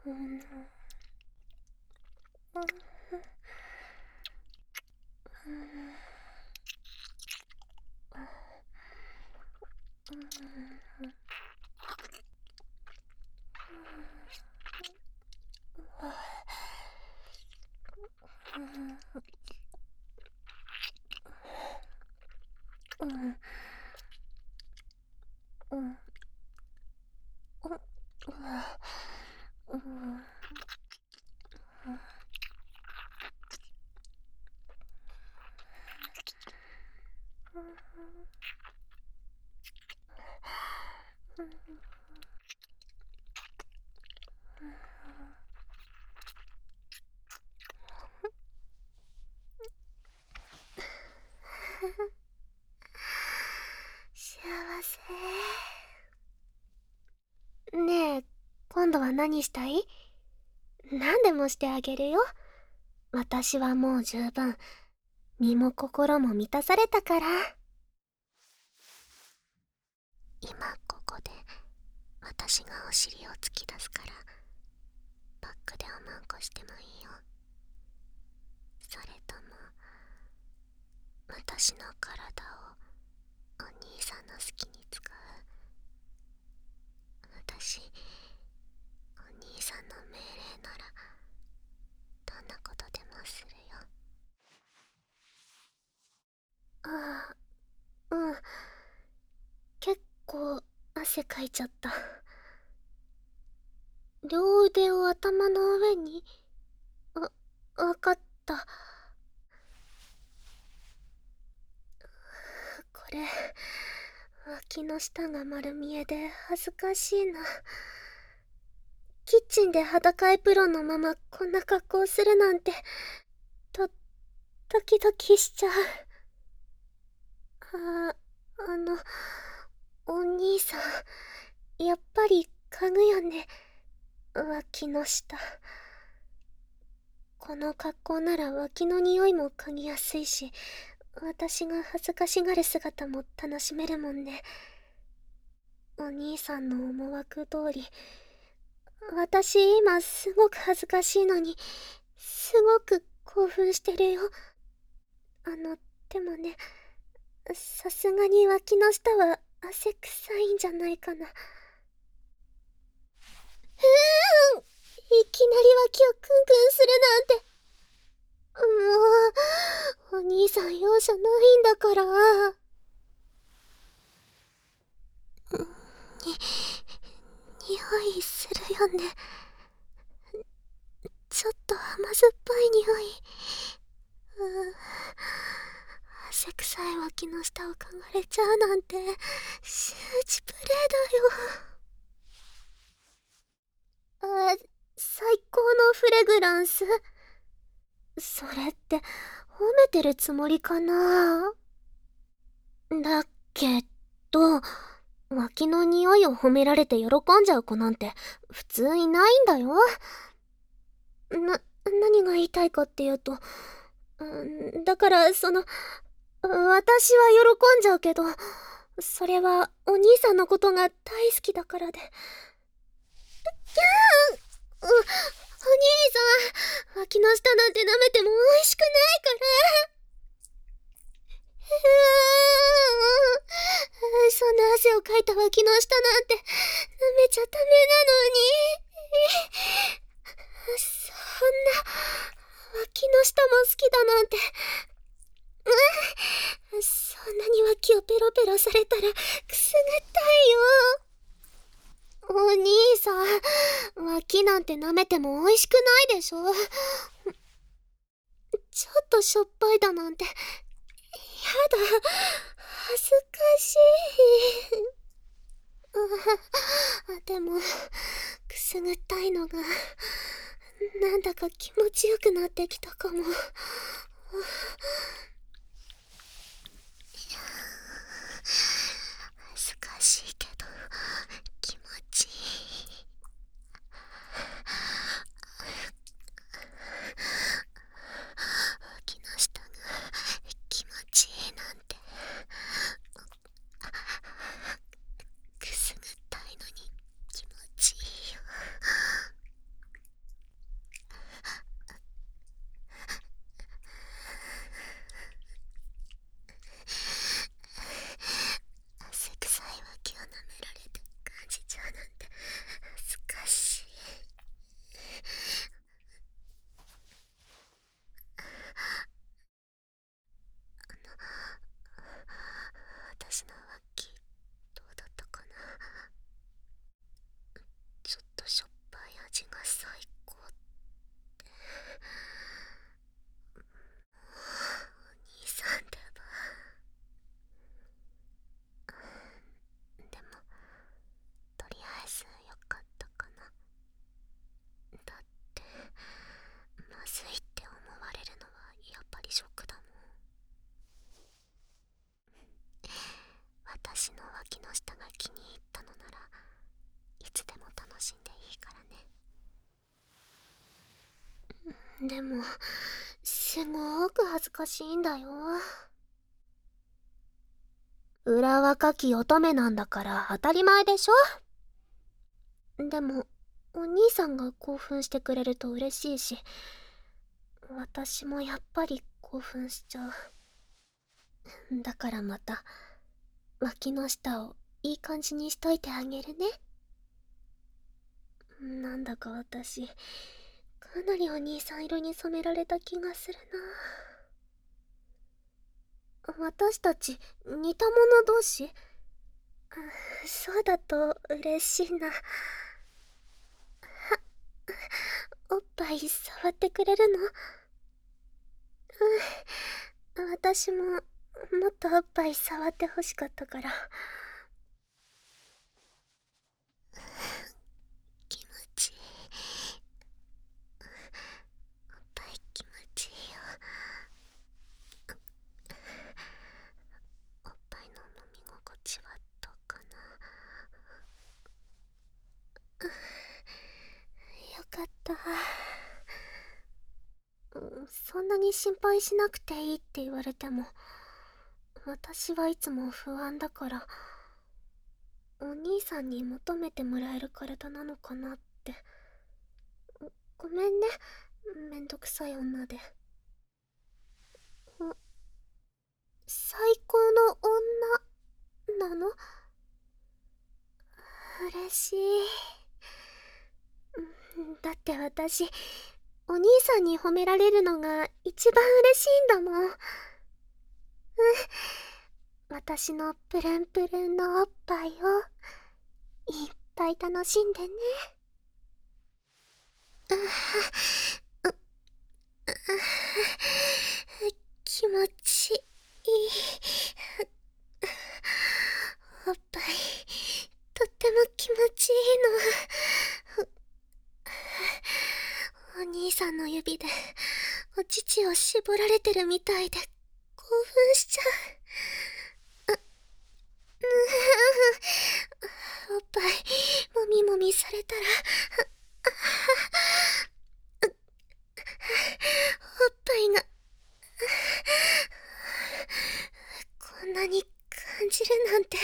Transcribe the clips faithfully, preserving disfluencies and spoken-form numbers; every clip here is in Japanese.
幸せ。ねえ、今度は何したい？何でもしてあげるよ。私はもう十分、身も心も満たされたから。今ここで私がお尻を突き出すから、バックでおまんこしてもいいよ。それとも私の体をお兄さんの好きに使う？私、お兄さんの命令ならどんなことでもするよ。ああ、うん。結構汗かいちゃった。両腕を頭の上に。わ、わかった。これ、脇の下が丸見えで恥ずかしいな。キッチンで裸エプロンのままこんな格好するなんて、と、ドキドキしちゃう。あ、あの、お兄さん、やっぱり嗅ぐよね、脇の下。この格好なら脇の匂いも嗅ぎやすいし、私が恥ずかしがる姿も楽しめるもんね。お兄さんの思惑通り、私今すごく恥ずかしいのに、すごく興奮してるよ。あの、でもね、さすがに脇の下は汗臭いんじゃないかな。うーん、いきなり脇をクンクンするなんて。もう、お兄さん容赦ないんだから。に、匂いするよね。ちょっと甘酸っぱい匂い。うー、汗臭い脇の下を嗅がれちゃうなんて周知プレイだよ。あ、最高のフレグランス？それって褒めてるつもりかな？だけど、脇の匂いを褒められて喜んじゃう子なんて普通いないんだよ。な、何が言いたいかっていうと、うん、だからその、私は喜んじゃうけど、それはお兄さんのことが大好きだからで。キャーン、お、お兄さん、脇の下なんて舐めても美味しくないから。うーん、そんな汗をかいた脇の下なんて舐めちゃダメなのに。そんな、脇の下も好きだなんて。うん、そんなに脇をペロペロされたらくすぐったいよ。お兄さん、脇なんて舐めても美味しくないでしょ。ちょっとしょっぱいだなんて、やだ、恥ずかしい。あ、でも、くすぐったいのが、なんだか気持ちよくなってきたかも。恥ずかしいけど気持ちいい。脇の下が気持ちいいなんて、くすぐったいのに気持ちいいよ。 でも、すごーく恥ずかしいんだよ。裏若き乙女なんだから当たり前でしょ。でも、お兄さんが興奮してくれると嬉しいし、私もやっぱり興奮しちゃう。だからまた、脇の下をいい感じにしといてあげるね。なんだか私、かなりお兄さん色に染められた気がするな。私たち、似た者同士？そうだと嬉しいな。は、おっぱい触ってくれるの？うん、私も、もっとおっぱい触ってほしかったから。気持ちいい。おっぱい気持ちいいよ。おっぱいの飲み心地はどうかな。よかった。うん、そんなに心配しなくていいって言われても、私はいつも不安だから、お兄さんに求めてもらえる体なのかなって。ごめんね、めんどくさい女で。最高の女なの？嬉しい。だって私、お兄さんに褒められるのが一番嬉しいんだもん。うん。私のプルンプルンのおっぱいをいっぱい楽しんでね。気持ちいい。おっぱいとっても気持ちいいの。お兄さんの指でお乳を絞られてるみたいで興奮しちゃう。おっぱいもみもみされたらおっぱいがこんなに感じるなんて。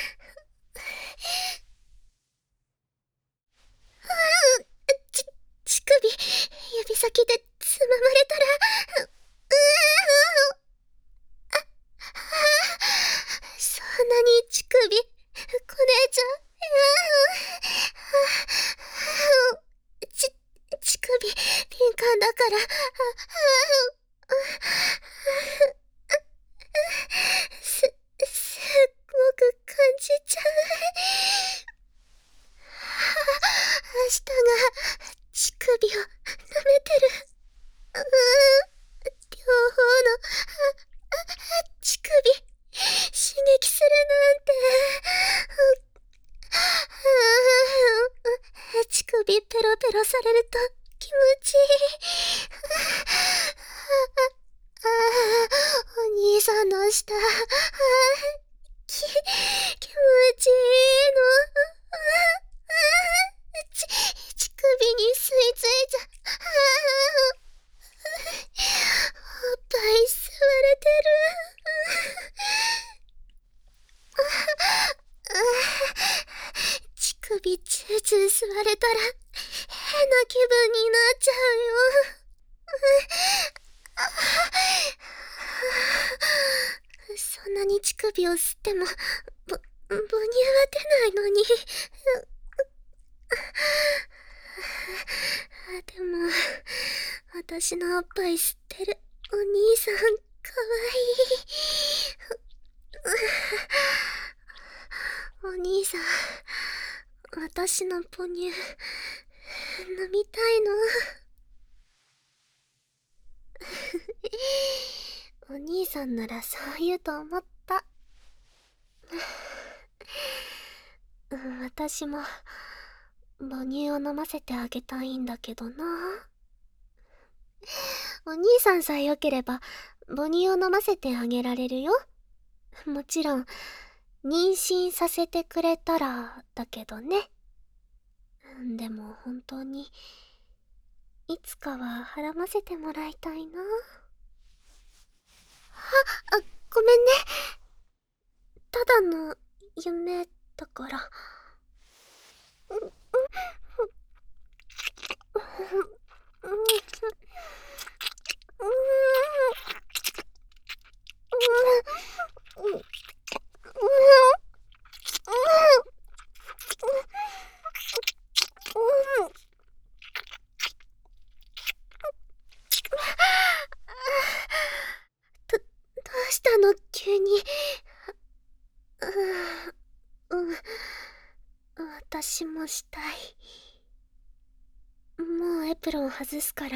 ち、乳首指先でつままれたらううあそんなに乳首こねちゃう。ち、乳首敏感だからす、すっごく感じちゃう。舌が乳首を舐めてる。うーん、両方の乳首刺激するなんて。乳首ペロペロされると気持ちいい。お兄さんの舌き、気持ちいいの。ち、乳首に吸い付いちゃおっぱい吸われてる。乳首チューチュー吸われたら変な気分になっちゃうよ。そんなに乳首を吸ってもぼ母乳は出ないのに。でも私のおっぱい吸ってるお兄さんかわいい。お兄さん、私の母乳飲みたいの。お兄さんならそう言うと思った。私も母乳を飲ませてあげたいんだけどな。お兄さんさえ良ければ母乳を飲ませてあげられるよ。もちろん妊娠させてくれたらだけどね。でも本当にいつかははらませてもらいたいな。あ、あ、ごめんね。ただの夢だから。うんうんど、どうしたの急に。うん、うん、私もしたい。もうエプロン外すから。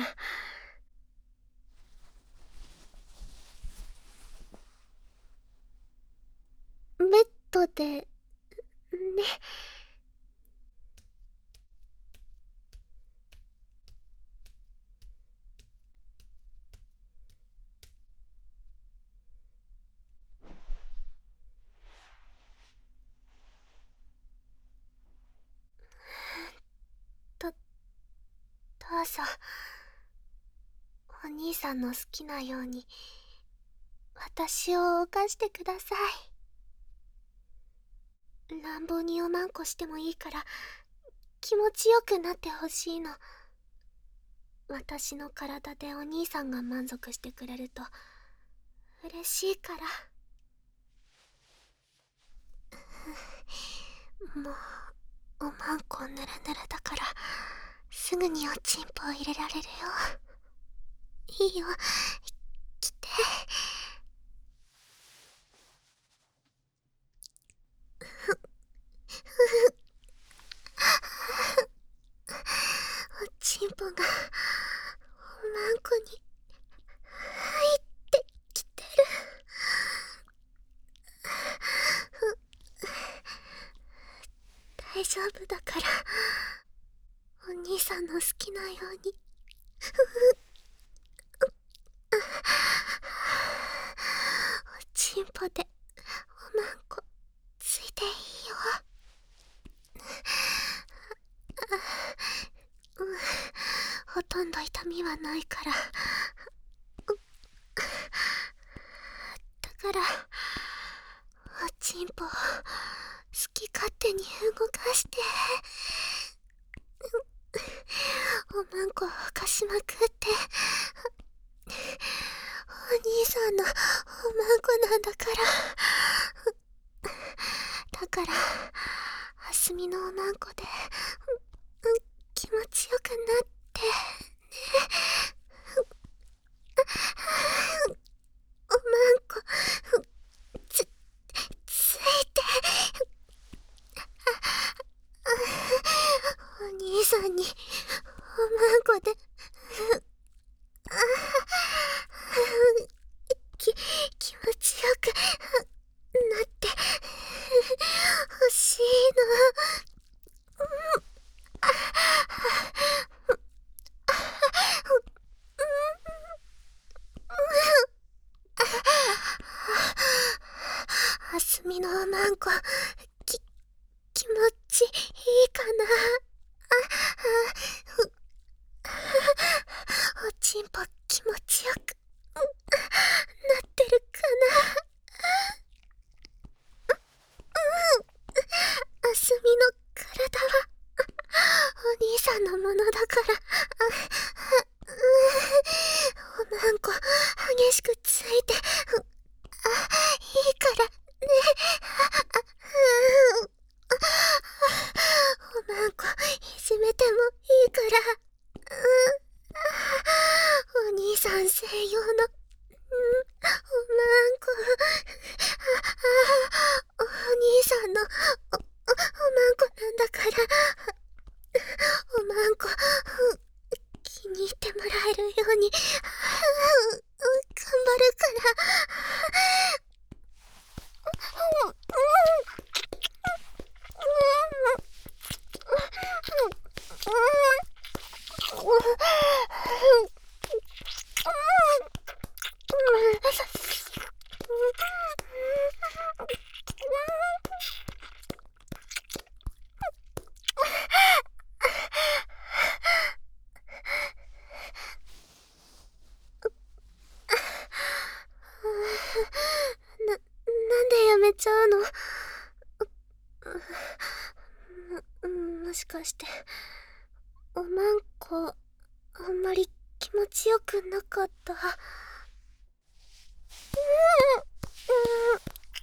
ベッドでね。ど、どうぞ。お兄さんの好きなように私を犯してください。乱暴におまんこしてもいいから気持ちよくなってほしいの。私の体でお兄さんが満足してくれると嬉しいから。もうおまんこぬるぬるだからすぐにおちんぽを入れられるよ。いいよ、来て。おちんぽがおまんこに入ってきてる。大丈夫だから、お兄さんの好きなように。おちんぽでおまんこついていいよ。うん、ほとんど痛みはないから。だからおちんぽを好き勝手に動かして、おまんこを貸しまくって。お兄さんのおまんこなんだから。だからあすみのおまんこで、うん、気持ちよくなってね。おまんこつついて。お兄さんにおまんこでき気持ちよくなってほしいの。うん、あすみのおまんこき気持ちいいかな。おちんぽ気持ちよくなってるかな。あすみの体はお兄さんのものだから。おまんこ激しくついて、あ、いいからね。おまんこいじめてもいいから。お兄さん専用の、うん、おまんこ。お兄さんの お, お, おまんこなんだから。おまんこ気に入ってもらえるように頑張るから。 もしかしておまんこあんまり気持ちよくなかった？うんうん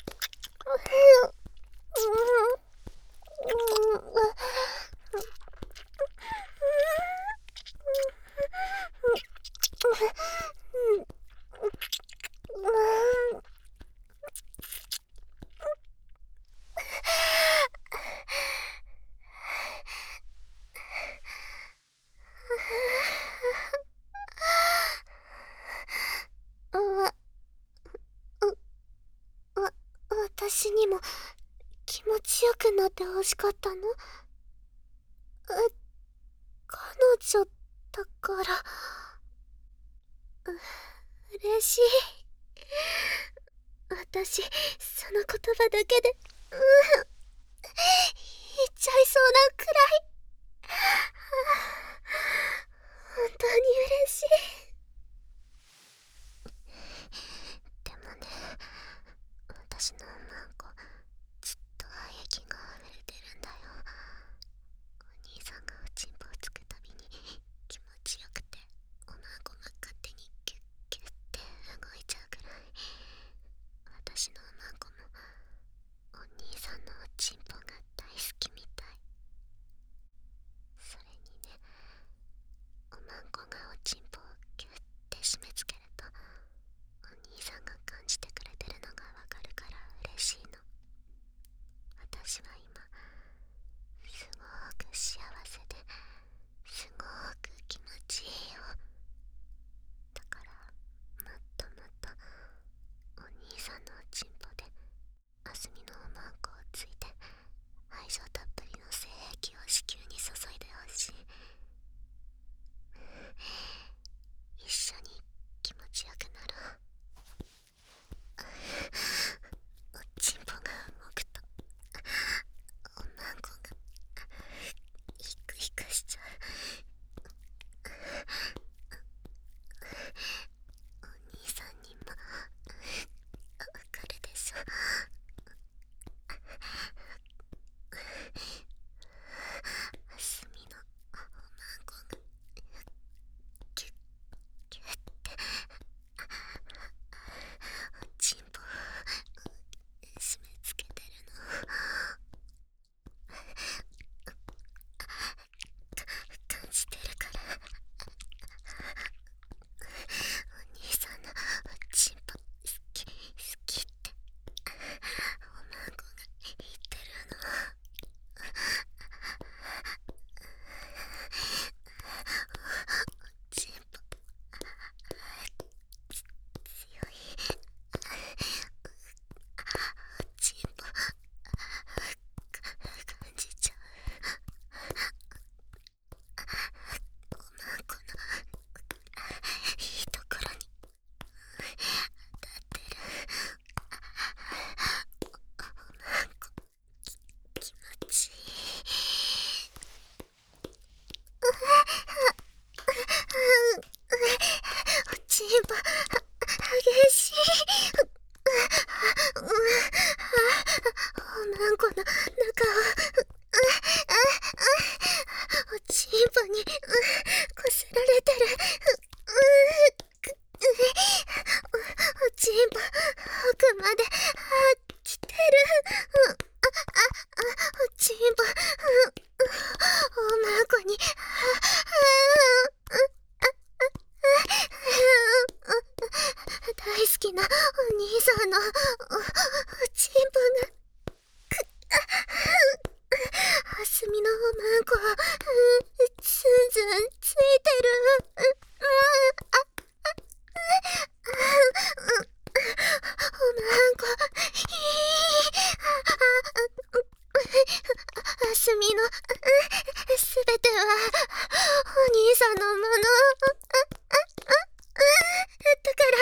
私にも気持ちよくなってほしかったの？え、彼女だから。う、嬉しい。私、その言葉だけで、うん、言っちゃいそうなくらい。本当に嬉しい。でもね、私のおまんこずっと愛液が溢れてるんだよ。お兄さんがおちんぽをつくたびに気持ちよくて、おまんこが勝手にキュッキュッって動いちゃうくらい、私のおまんこもお兄さんのおちんぽが大好きみたい。それにね、おまんこがおちんぽをキュッて締め付けると、お兄さんが感じてくれてるのがわかるから嬉しいの。私は今すごく幸せですごく気持ちいいよ。だからもっともっとお兄さんのおちんぽであすみのおまんこをついて愛情たっぷりの精液を子宮に注いでほしい。一緒に気持ちよくなろう。おちんぽが動くとおまんこがヒクヒクしちゃう。お兄さんにもわかるでしょ？あすみのおまんこがキュッキュッっておちんぽを締め付けてるの。感じてるから。お兄さんのおちんぽ好き好きっておまんこが言ってるの。おちんぽ強い。おちんぽ感じちゃう。おまんこのいいところに当たってる。おまんこ気持ちいい。おちんぽ激しい。おまんこの中をおちんぽにこすられてる。おちんぽ奥まで来てる。おちんぽおまんこに大好きなお兄さんのお、おちんぽがあすみのおまんこはツンツンついてる。おまんこいい。あすみのすべてはお兄さんのものだから、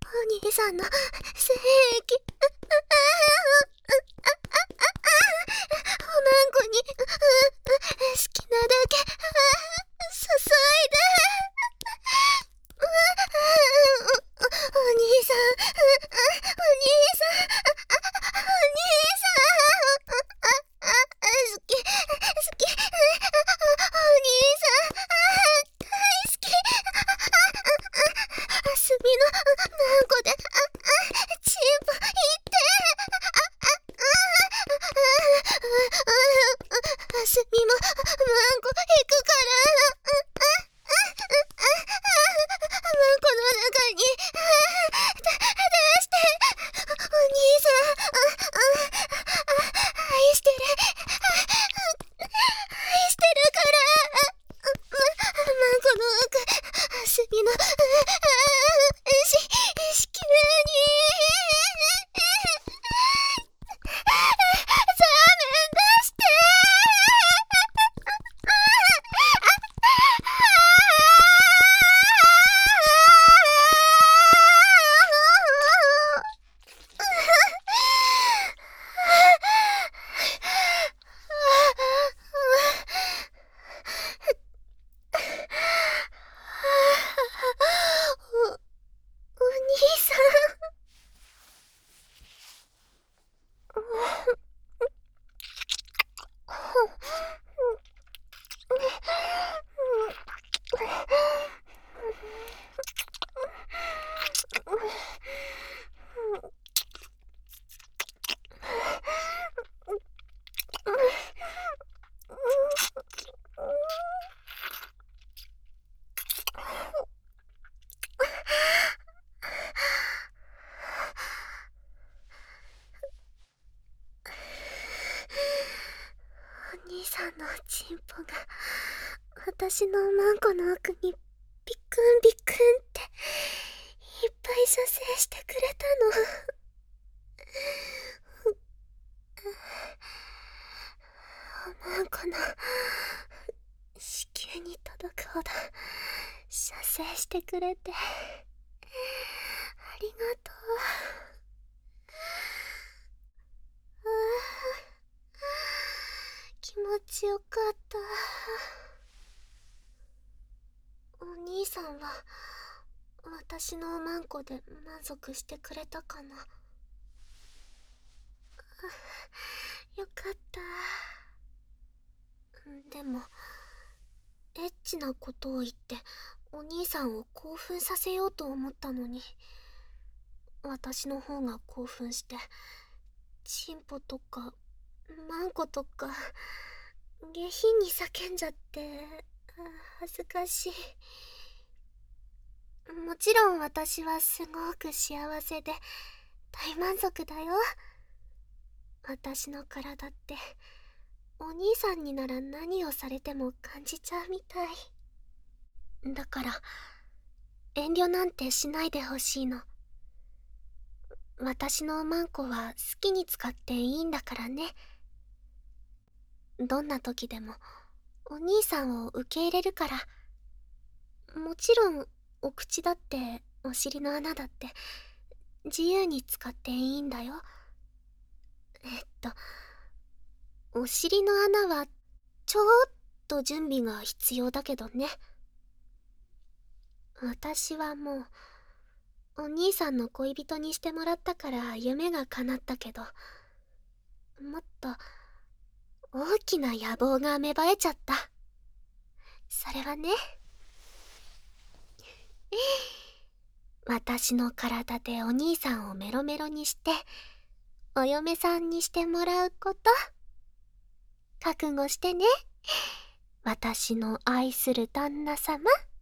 お兄さんの精液おまんこに好きなだけ注いで。お兄さん、お兄さん、お兄さん、好き好きすみも、マンコ行くから。マンコの中に、だ、出して。お兄さん、愛してる。愛してるから。ま、マンコの奥、すみも、し、子宮に。ザーメン出して。お、お兄さん。お兄さんのチンポが私のマンコの奥にビクンビクンっていっぱい射精してくれたの。マンコの子宮に届くほど射精してくれてありがとう。ああ、気持ちよかった。お兄さんは私のマンコで満足してくれたかな。よかった。でもエッチなことを言ってお兄さんを興奮させようと思ったのに、私の方が興奮してチンポとかマンコとか下品に叫んじゃって、恥ずかしい。もちろん私はすごく幸せで大満足だよ。私の体ってお兄さんになら何をされても感じちゃうみたいだから、遠慮なんてしないでほしいの。私のマンコは好きに使っていいんだからね。どんな時でもお兄さんを受け入れるから。もちろんお口だってお尻の穴だって自由に使っていいんだよ。えっとお尻の穴はちょっと準備が必要だけどね。私はもうお兄さんの恋人にしてもらったから夢が叶ったけど、もっと大きな野望が芽生えちゃった。それはね、私の体でお兄さんをメロメロにしてお嫁さんにしてもらうこと。覚悟してね、私の愛する旦那様。